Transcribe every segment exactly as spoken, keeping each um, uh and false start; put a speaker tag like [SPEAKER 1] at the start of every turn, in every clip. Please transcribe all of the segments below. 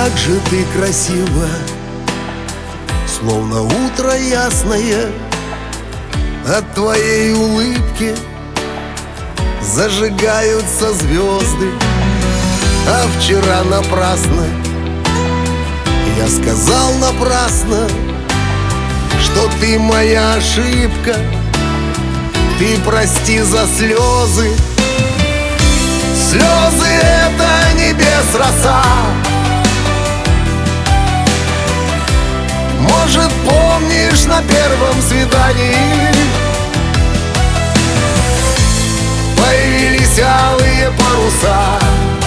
[SPEAKER 1] как же ты красива, словно утро ясное. От твоей улыбки зажигаются звезды. А вчера напрасно я сказал напрасно, что ты моя ошибка. Ты прости за слезы. Слезы — это небес роса. Может, помнишь, на первом свидании появились алые паруса,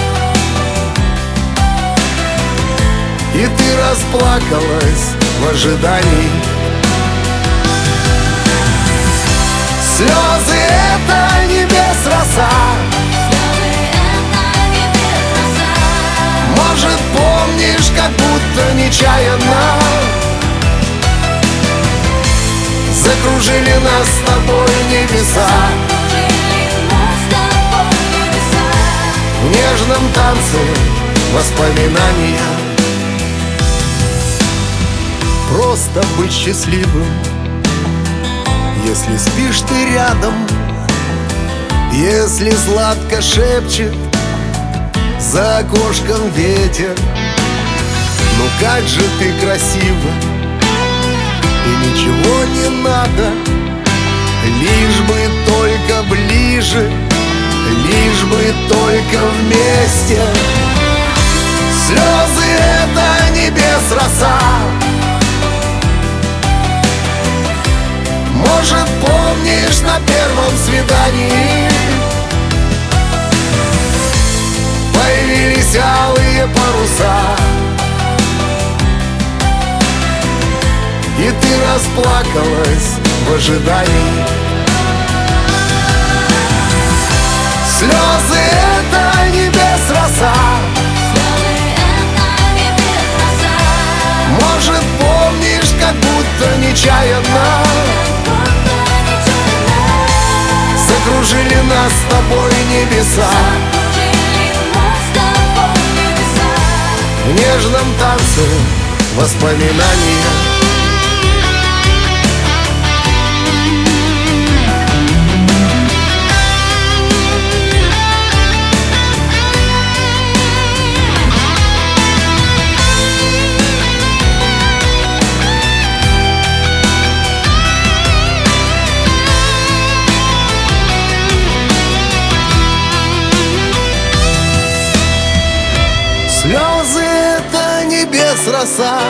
[SPEAKER 1] и ты расплакалась в ожидании. Слезы — это небес роса. Может, помнишь, как будто нечаянно закружили нас с тобой небеса. В нежном танце воспоминания. Просто быть счастливым, если спишь ты рядом, если сладко шепчет за окошком ветер. Ну как же ты красива, и ничего не надо, лишь бы только ближе, лишь бы только вместе. Слезы — это небес роса. Может, помнишь, на первом свидании появились алые паруса, и ты расплакалась в ожидании. Слезы — это небес роса. Может, помнишь, как будто нечаянно закружили нас с тобой небеса. В нежном танце воспоминания. Слезы — это небес роса.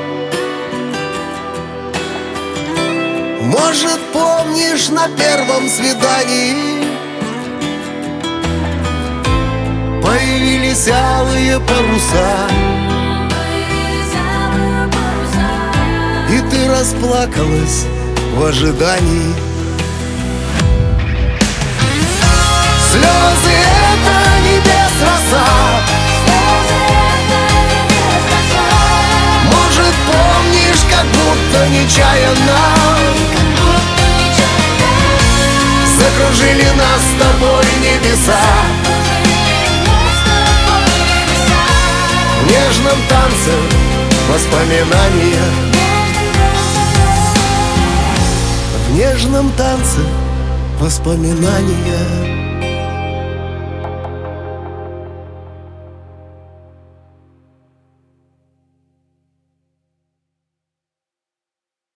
[SPEAKER 1] Может, помнишь, на первом свидании появились алые паруса, и ты расплакалась в ожидании. Слезы — это небес роса. Может, помнишь, как будто нечаянно закружили нас с тобой небеса. В нежном танце воспоминания. В нежном танце воспоминания.